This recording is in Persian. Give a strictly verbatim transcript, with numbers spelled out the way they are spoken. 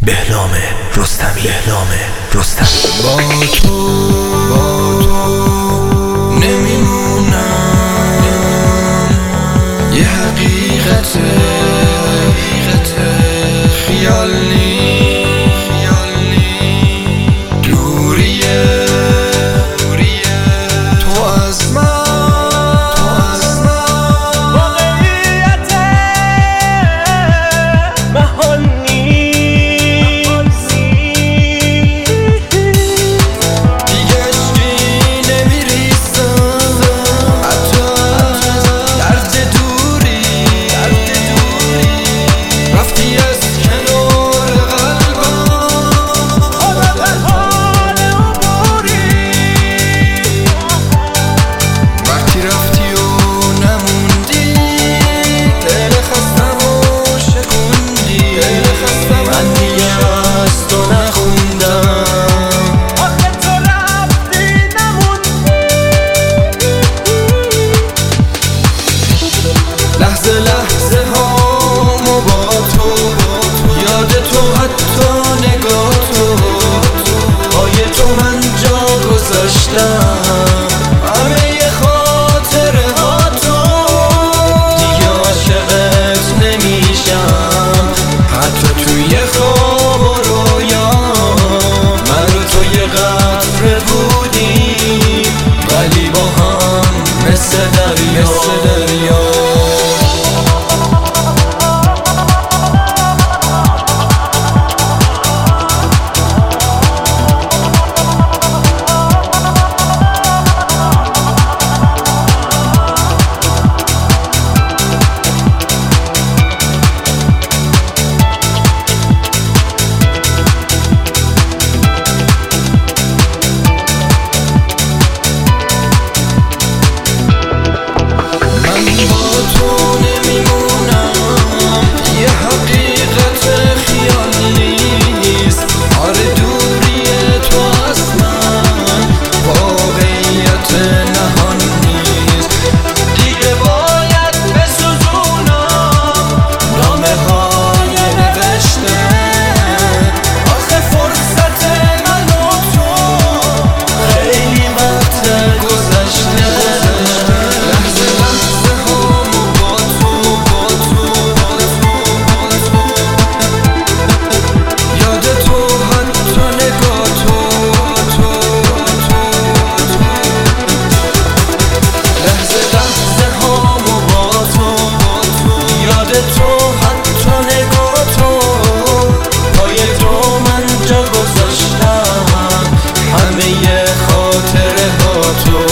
بهنام رستمی بهنام رستمی با تو با تو نمیمونم، یه حقیقت حقیقت خیال نی خیال نی دوریه دوریه تو از من تو از من واقعیت محال لحظه لحظه هامو با تو، یاد تو حتی نگاه تو، پای تو من جا گذاشتم همه خاطره ها تو، دیگه عاشقت نمیشم حتی توی خواب و رویا، من رو تو یه قطره بودیم ولی با هم مثل دریا مثل دریا تو حتی نگاه تو، پای تو من جا گذاشتم همه خاطره ها تو.